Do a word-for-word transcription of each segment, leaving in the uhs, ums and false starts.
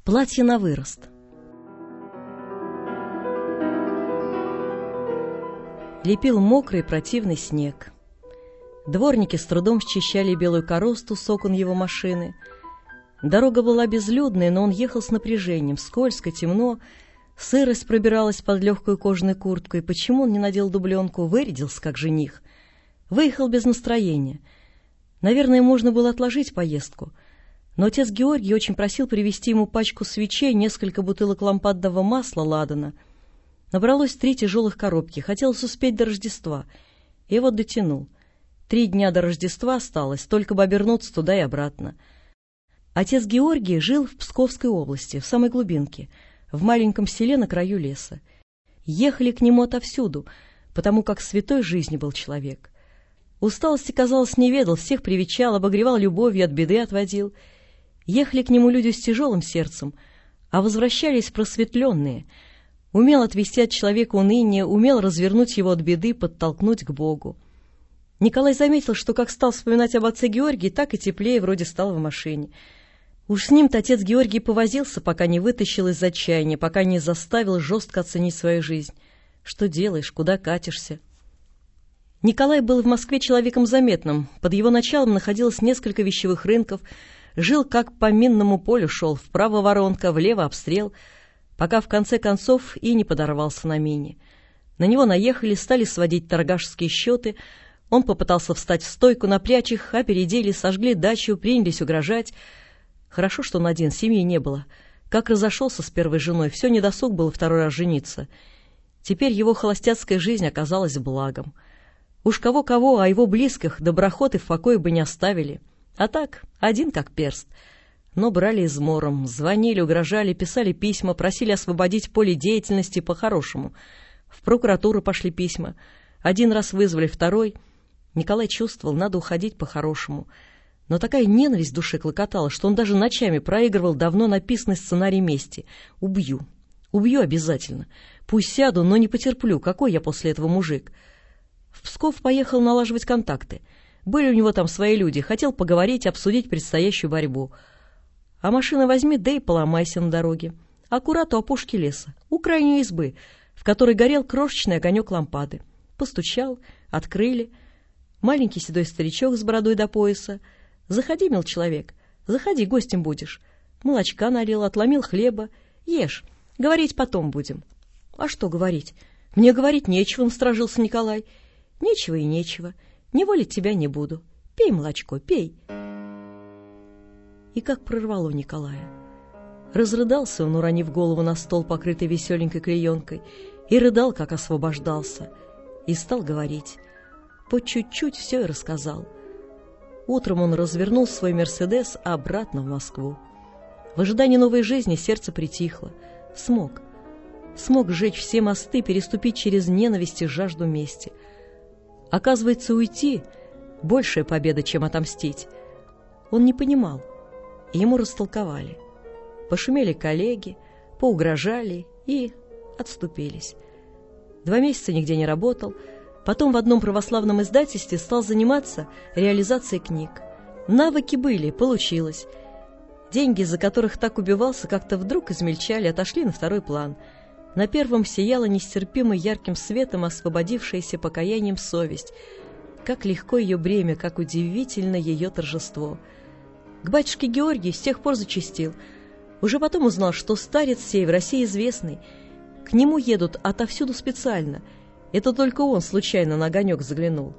Платье на вырост. Лепил мокрый противный снег. Дворники с трудом счищали белую коросту с окон его машины. Дорога была безлюдная, но он ехал с напряжением. Скользко, темно, сырость пробиралась под легкую кожаную куртку. И почему он не надел дубленку? Вырядился, как жених. Выехал без настроения. Наверное, можно было отложить поездку. Но отец Георгий очень просил привезти ему пачку свечей, несколько бутылок лампадного масла ладана. Набралось три тяжелых коробки. Хотелось успеть до Рождества. И вот дотянул. Три дня до Рождества осталось, только бы обернуться туда и обратно. Отец Георгий жил в Псковской области, в самой глубинке, в маленьком селе на краю леса. Ехали к нему отовсюду, потому как святой жизни был человек. Усталости, казалось, не ведал, всех привечал, обогревал любовью, от беды отводил. Ехали к нему люди с тяжелым сердцем, а возвращались просветленные. Умел отвести от человека уныние, умел развернуть его от беды, подтолкнуть к Богу. Николай заметил, что как стал вспоминать об отце Георгии, так и теплее вроде стало в машине. Уж с ним-то отец Георгий повозился, пока не вытащил из отчаяния, пока не заставил жестко оценить свою жизнь. Что делаешь, куда катишься? Николай был в Москве человеком заметным. Под его началом находилось несколько вещевых рынков. Жил, как по минному полю шел, вправо воронка, влево обстрел, пока в конце концов и не подорвался на мине. На него наехали, стали сводить торгашские счеты. Он попытался встать в стойку, напрячь их, опередили, сожгли дачу, принялись угрожать. Хорошо, что он один, семьи не было. Как разошелся с первой женой, все недосуг было второй раз жениться. Теперь его холостяцкая жизнь оказалась благом. Уж кого-кого, а его близких доброхоты в покое бы не оставили. А так, один как перст. Но брали измором, звонили, угрожали, писали письма, просили освободить поле деятельности по-хорошему. В прокуратуру пошли письма. Один раз вызвали, второй. Николай чувствовал, надо уходить по-хорошему. Но такая ненависть в душе клокотала, что он даже ночами проигрывал давно написанный сценарий мести. Убью. Убью обязательно. Пусть сяду, но не потерплю. Какой я после этого мужик? В Псков поехал налаживать контакты. Были у него там свои люди. Хотел поговорить, обсудить предстоящую борьбу. А машину возьми, да и поломайся на дороге. Аккурат у опушки леса, у крайней избы, в которой горел крошечный огонек лампады. Постучал, открыли. Маленький седой старичок с бородой до пояса. «Заходи, мил человек, заходи, гостем будешь». Молочка налил, отломил хлеба. «Ешь, говорить потом будем». «А что говорить? Мне говорить нечего», — насторожился Николай. «Нечего и нечего. Не волить тебя не буду. Пей молочко, пей». И как прорвало Николая. Разрыдался он, уронив голову на стол, покрытый веселенькой клеенкой, и рыдал, как освобождался, и стал говорить. По чуть-чуть все и рассказал. Утром он развернул свой «Мерседес» обратно в Москву. В ожидании новой жизни сердце притихло. Смог. Смог сжечь все мосты, переступить через ненависть и жажду мести. Оказывается, уйти — большая победа, чем отомстить. Он не понимал. Ему растолковали. Пошумели коллеги, поугрожали и отступились. Два месяца нигде не работал. Потом в одном православном издательстве стал заниматься реализацией книг. Навыки были, получилось. Деньги, за которых так убивался, как-то вдруг измельчали, отошли на второй план. На первом сияла нестерпимо ярким светом освободившаяся покаянием совесть. Как легко ее бремя, как удивительно ее торжество. К батюшке Георгию с тех пор зачастил. Уже потом узнал, что старец сей в России известный. К нему едут отовсюду специально. Это только он случайно на огонек заглянул.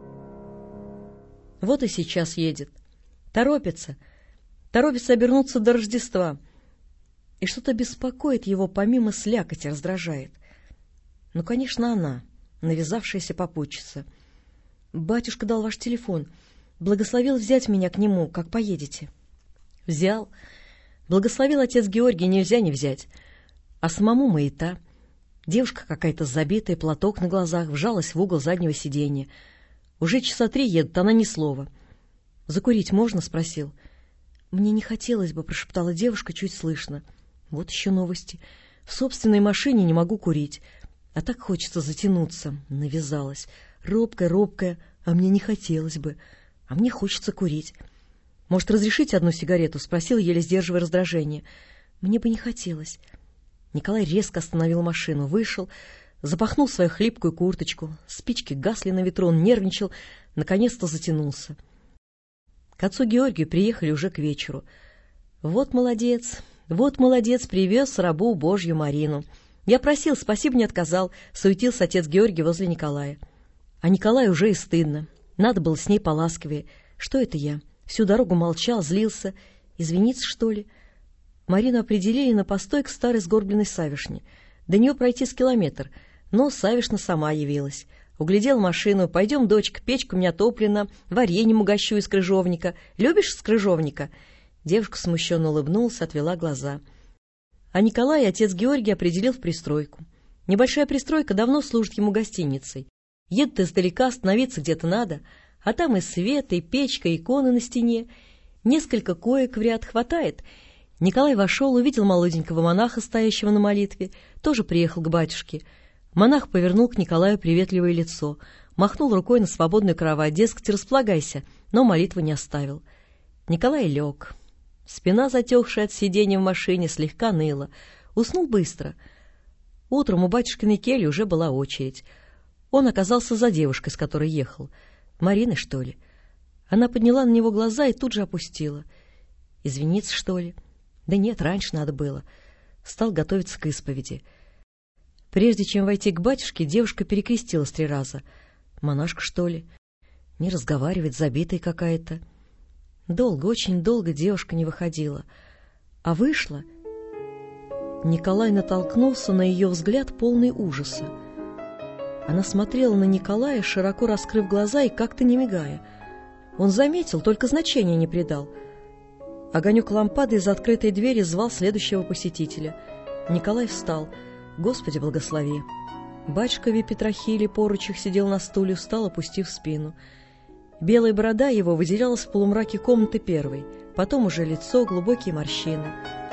Вот и сейчас едет. Торопится. Торопится обернуться до Рождества. И что-то беспокоит его, помимо слякоти, раздражает. Ну, конечно, она, навязавшаяся попутчица. «Батюшка дал ваш телефон. Благословил взять меня к нему, как поедете». Взял. Благословил отец Георгий, нельзя не взять. А самому маята. Девушка какая-то забитая, платок на глазах, вжалась в угол заднего сиденья. Уже часа три едут, она ни слова. «Закурить можно?» — спросил. «Мне не хотелось бы», — прошептала девушка чуть слышно. «Вот еще новости. В собственной машине не могу курить. А так хочется затянуться». Навязалась. Робкая, робкая, а мне не хотелось бы. А мне хочется курить. «Может, разрешите одну сигарету?» — спросил, еле сдерживая раздражение. Мне бы не хотелось. Николай резко остановил машину, вышел, запахнул свою хлипкую курточку. Спички гасли на ветру, он нервничал, наконец-то затянулся. К отцу Георгию приехали уже к вечеру. Вот молодец, вот молодец, привез рабу Божью Марину. Я просил, спасибо, не отказал, суетился отец Георгий возле Николая. А Николаю уже и стыдно. Надо было с ней поласковее. Что это я? Всю дорогу молчал, злился. Извиниться, что ли? Марину определили на постой к старой сгорбленной Савишне. До нее пройти с километр, но Савишна сама явилась. Углядел машину. «Пойдем, дочка, печка у меня топлена, вареньем угощу из крыжовника. Любишь из крыжовника?» Девушка смущенно улыбнулась, отвела глаза. А Николай отец Георгий определил в пристройку. Небольшая пристройка давно служит ему гостиницей. Едут издалека, остановиться где-то надо, а там и свет, и печка, и иконы на стене. Несколько коек в ряд хватает. Николай вошел, увидел молоденького монаха, стоящего на молитве, тоже приехал к батюшке. Монах повернул к Николаю приветливое лицо, махнул рукой на свободную кровать, дескать, располагайся, но молитву не оставил. Николай лег. Спина, затекшая от сидения в машине, слегка ныла. Уснул быстро. Утром у батюшкиной кельи уже была очередь. Он оказался за девушкой, с которой ехал. Мариной, что ли? Она подняла на него глаза и тут же опустила. Извиниться, что ли? Да нет, раньше надо было. Стал готовиться к исповеди. Прежде чем войти к батюшке, девушка перекрестилась три раза. Монашка, что ли? Не разговаривает, забитая какая-то. Долго, очень долго девушка не выходила. А вышла. Николай натолкнулся на ее взгляд, полный ужаса. Она смотрела на Николая, широко раскрыв глаза и как-то не мигая. Он заметил, только значения не придал. Огонек лампады из открытой двери звал следующего посетителя. Николай встал. «Господи, благослови!» Батюшка в епитрахиле поручах сидел на стуле, встал, опустив спину. Белая борода его выделялась в полумраке комнаты первой, потом уже лицо, глубокие морщины.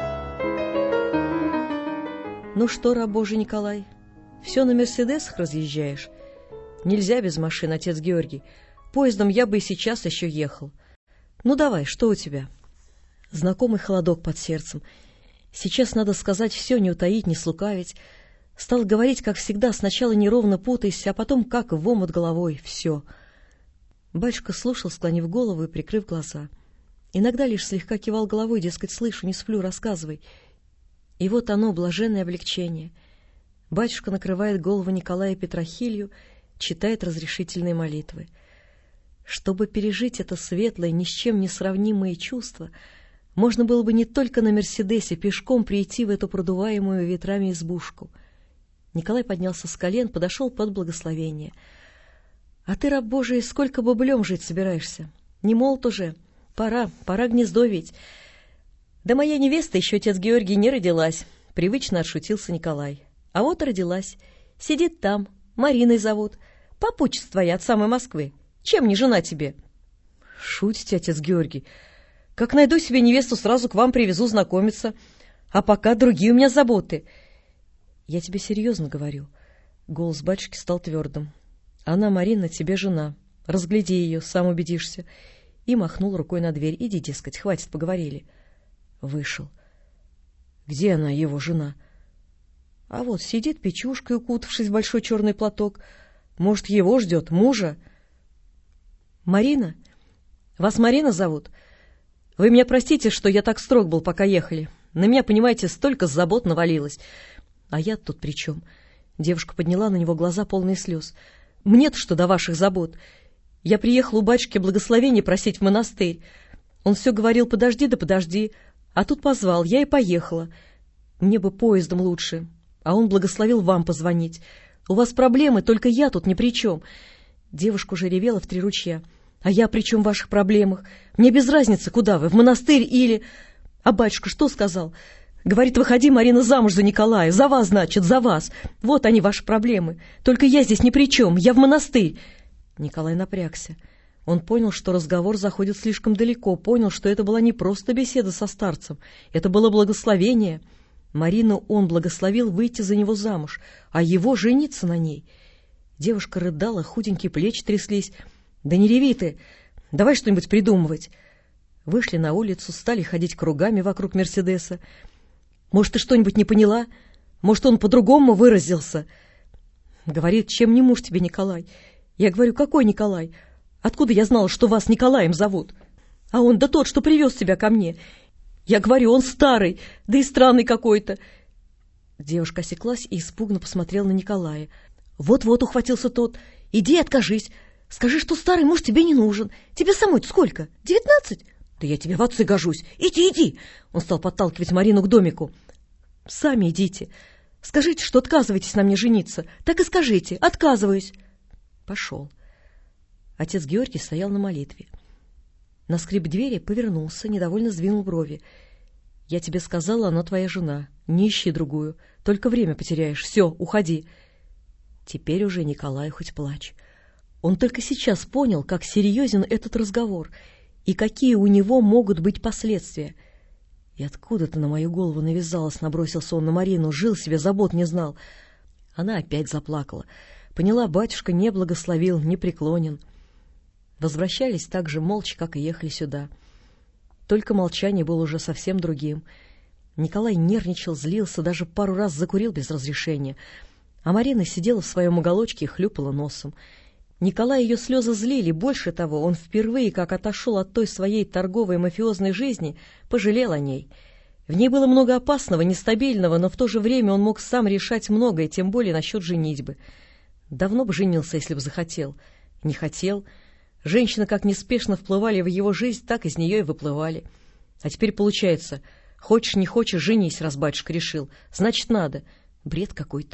«Ну что, раб Божий Николай, все на мерседесах разъезжаешь? Нельзя без машин, отец Георгий. Поездом я бы и сейчас еще ехал. Ну давай, что у тебя?» Знакомый холодок под сердцем. Сейчас надо сказать все, не утаить, не слукавить. Стал говорить, как всегда, сначала неровно путаясь, а потом как в омут головой, все. Батюшка слушал, склонив голову и прикрыв глаза. Иногда лишь слегка кивал головой, дескать, слышу, не сплю, рассказывай. И вот оно, блаженное облегчение. Батюшка накрывает голову Николая Петрохилью, читает разрешительные молитвы. Чтобы пережить это светлое, ни с чем не сравнимое чувство, можно было бы не только на «Мерседесе» пешком прийти в эту продуваемую ветрами избушку. Николай поднялся с колен, подошел под благословение. — А ты, раб Божий, сколько баблем жить собираешься? Не молод уже. Пора, пора гнездо ведь. Да моя невеста еще, отец Георгий, не родилась. Привычно отшутился Николай. А вот родилась. Сидит там, Мариной зовут. Попутчица твоя от самой Москвы. Чем не жена тебе? — Шутите, отец Георгий. Как найду себе невесту, сразу к вам привезу знакомиться. А пока другие у меня заботы. Я тебе серьезно говорю. Голос батюшки стал твердым. Она, Марина, тебе жена. Разгляди ее, сам убедишься. И махнул рукой на дверь. Иди, дескать, хватит, поговорили. Вышел. Где она, его жена? А вот сидит печушкой, укутавшись в большой черный платок. Может, его ждет, мужа? Марина? Вас Марина зовут? Вы меня простите, что я так строг был, пока ехали. На меня, понимаете, столько забот навалилось. А я тут при чем? Девушка подняла на него глаза, полные слез. Мне-то что до ваших забот? Я приехала у батюшки благословения просить в монастырь. Он все говорил, подожди да подожди. А тут позвал, я и поехала. Мне бы поездом лучше. А он благословил вам позвонить. У вас проблемы, только я тут ни при чем. Девушка уже ревела в три ручья. А я при чем в ваших проблемах? Мне без разницы, куда вы, в монастырь или... А батюшка что сказал? Говорит, выходи, Марина, замуж за Николая. За вас, значит, за вас. Вот они, ваши проблемы. Только я здесь ни при чем, я в монастырь. Николай напрягся. Он понял, что разговор заходит слишком далеко, понял, что это была не просто беседа со старцем, это было благословение. Марину он благословил выйти за него замуж, а его жениться на ней. Девушка рыдала, худенькие плечи тряслись. «Да не реви ты! Давай что-нибудь придумывать!» Вышли на улицу, стали ходить кругами вокруг «Мерседеса». Может, ты что-нибудь не поняла? Может, он по-другому выразился? Говорит, чем не муж тебе, Николай? Я говорю, какой Николай? Откуда я знала, что вас Николаем зовут? А он, да тот, что привез тебя ко мне. Я говорю, он старый, да и странный какой-то. Девушка осеклась и испуганно посмотрела на Николая. Вот-вот ухватился тот. Иди откажись. Скажи, что старый муж тебе не нужен. Тебе самой-то сколько? Девятнадцать? Да я тебе в отцы гожусь. Иди, иди. Он стал подталкивать Марину к домику. Сами идите. Скажите, что отказываетесь на мне жениться. Так и скажите. Отказываюсь. Пошел. Отец Георгий стоял на молитве. На скрип двери повернулся, недовольно сдвинул брови. Я тебе сказала, она твоя жена. Не ищи другую. Только время потеряешь. Все, уходи. Теперь уже Николай хоть плачь. Он только сейчас понял, как серьезен этот разговор и какие у него могут быть последствия. И откуда ты на мою голову навязалась, набросился он на Марину, жил себе, забот не знал. Она опять заплакала. Поняла, батюшка не благословил, не преклонен. Возвращались так же молча, как и ехали сюда. Только молчание было уже совсем другим. Николай нервничал, злился, даже пару раз закурил без разрешения. А Марина сидела в своем уголочке и хлюпала носом. Николай ее слезы злили, больше того, он впервые, как отошел от той своей торговой мафиозной жизни, пожалел о ней. В ней было много опасного, нестабильного, но в то же время он мог сам решать многое, тем более насчет женитьбы. Давно бы женился, если бы захотел. Не хотел. Женщины как неспешно вплывали в его жизнь, так из нее и выплывали. А теперь получается, хочешь не хочешь, женись, раз батюшка решил. Значит, надо. Бред какой-то.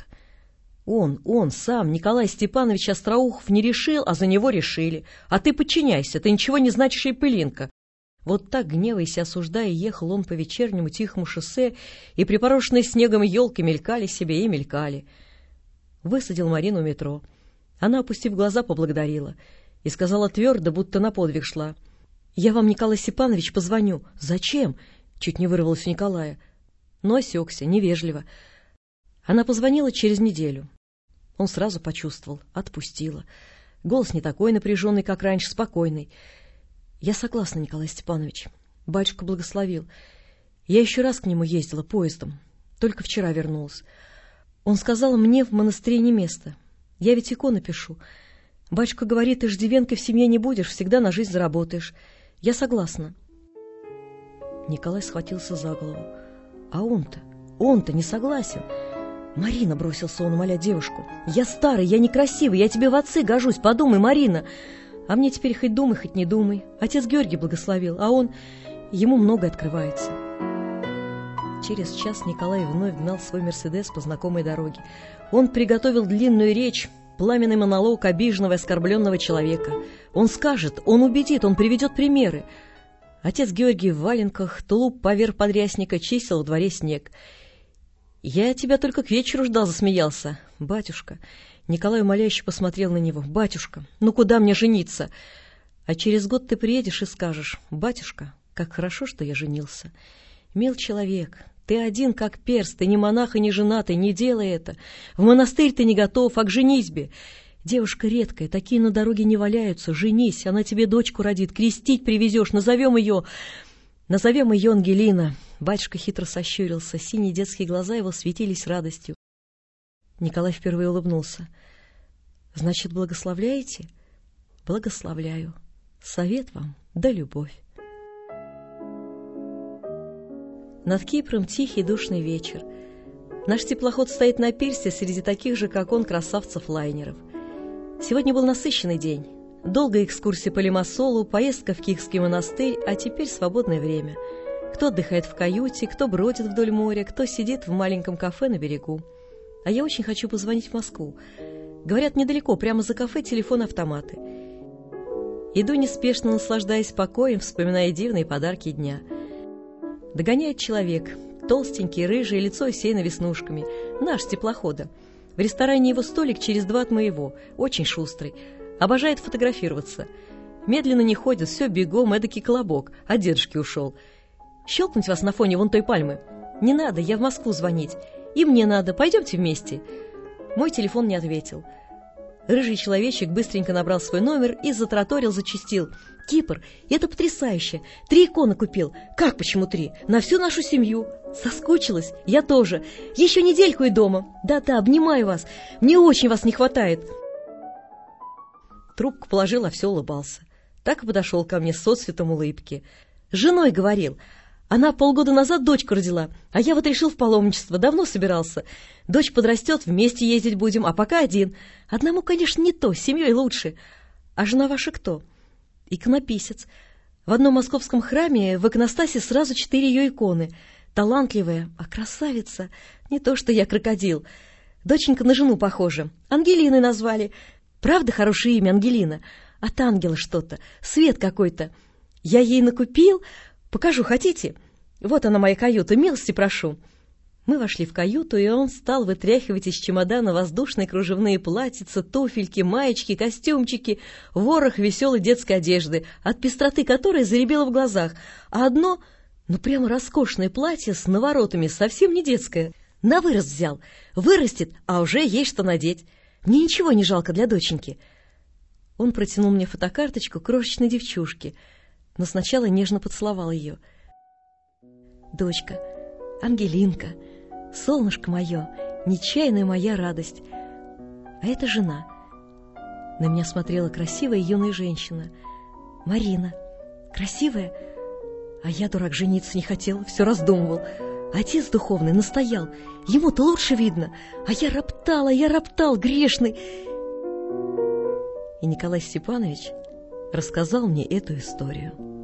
Он, он сам, Николай Степанович Остроухов, не решил, а за него решили. А ты подчиняйся, ты ничего не значащая пылинка. Вот так, гневаясь и осуждая, ехал он по вечернему тихому шоссе, и припорошенные снегом елки мелькали себе и мелькали. Высадил Марину у метро. Она, опустив глаза, поблагодарила и сказала твердо, будто на подвиг шла. — Я вам, Николай Степанович, позвоню. — Зачем? — чуть не вырвалось у Николая. Но осекся, невежливо. Она позвонила через неделю. Он сразу почувствовал, отпустила. Голос не такой напряженный, как раньше, спокойный. — Я согласна, Николай Степанович. Батюшка благословил. Я еще раз к нему ездила поездом. Только вчера вернулась. Он сказал, мне в монастыре не место. Я ведь иконы пишу. Батюшка говорит, иждивенкой в семье не будешь, всегда на жизнь заработаешь. Я согласна. Николай схватился за голову. А он-то, он-то не согласен. Марина, бросился он, умолять девушку. Я старый, я некрасивый, я тебе в отцы гожусь, подумай, Марина. А мне теперь хоть думай, хоть не думай. Отец Георгий благословил, а он... Ему многое открывается. Через час Николай вновь гнал свой «Мерседес» по знакомой дороге. Он приготовил длинную речь, пламенный монолог обиженного и оскорбленного человека. Он скажет, он убедит, он приведет примеры. Отец Георгий в валенках, тулуп поверх подрясника, чистил в дворе снег. «Я тебя только к вечеру ждал», — засмеялся. «Батюшка». Николай умоляюще посмотрел на него. «Батюшка, ну куда мне жениться?» «А через год ты приедешь и скажешь, батюшка, как хорошо, что я женился. Мил человек, ты один как перст, ты не монах и не женатый, не делай это. В монастырь ты не готов, а к женитьбе. Девушка редкая, такие на дороге не валяются. Женись, она тебе дочку родит, крестить привезешь, назовем ее... Назовем ее Ангелина». Батюшка хитро сощурился, синие детские глаза его светились радостью. Николай впервые улыбнулся. — Значит, благословляете? — Благословляю. Совет вам да любовь. Над Кипром тихий душный вечер. Наш теплоход стоит на пирсе среди таких же, как он, красавцев-лайнеров. Сегодня был насыщенный день. Долгая экскурсия по Лимассолу, поездка в Кикский монастырь, а теперь свободное время. Кто отдыхает в каюте, кто бродит вдоль моря, кто сидит в маленьком кафе на берегу. А я очень хочу позвонить в Москву. Говорят, недалеко, прямо за кафе телефон-автоматы. Иду неспешно, наслаждаясь покоем, вспоминая дивные подарки дня. Догоняет человек, толстенький, рыжий, лицо усеяно веснушками. Наш с теплохода. В ресторане его столик через два от моего, очень шустрый. Обожает фотографироваться. Медленно не ходит, все бегом, эдакий колобок. От дедушки ушел. Щелкнуть вас на фоне вон той пальмы? Не надо, я в Москву звонить. И мне надо, пойдемте вместе. Мой телефон не ответил. Рыжий человечек быстренько набрал свой номер и затраторил, зачастил. Кипр, это потрясающе. Три иконы купил. Как, почему три? На всю нашу семью. Соскучилась? Я тоже. Еще недельку и дома. Да-да, обнимаю вас. Мне очень вас не хватает. Трубку положил, а все улыбался. Так и подошел ко мне с отцветом улыбки. С женой говорил. Она полгода назад дочку родила, а я вот решил в паломничество, давно собирался. Дочь подрастет, вместе ездить будем, а пока один. Одному, конечно, не то, с семьей лучше. А жена ваша кто? Иконописец. В одном московском храме в иконостасе сразу четыре ее иконы. Талантливая, а красавица. Не то, что я крокодил. Доченька на жену похожа. Ангелиной назвали. Правда хорошее имя Ангелина? От ангела что-то, свет какой-то. Я ей накупил... Покажу, хотите? Вот она, моя каюта, милости прошу. Мы вошли в каюту, и он стал вытряхивать из чемодана воздушные кружевные платьица, туфельки, маечки, костюмчики, ворох веселой детской одежды, от пестроты которой заребело в глазах, а одно, ну прямо роскошное платье с наворотами, совсем не детское. На вырост взял. Вырастет, а уже есть что надеть. Мне ничего не жалко для доченьки. Он протянул мне фотокарточку крошечной девчушки, но сначала нежно поцеловал ее. «Дочка, Ангелинка, солнышко мое, нечаянная моя радость. А это жена». На меня смотрела красивая юная женщина. «Марина. Красивая? А я, дурак, жениться не хотел, все раздумывал. Отец духовный настоял. Ему-то лучше видно. А я роптал, а я роптал, грешный». И Николай Степанович рассказал мне эту историю.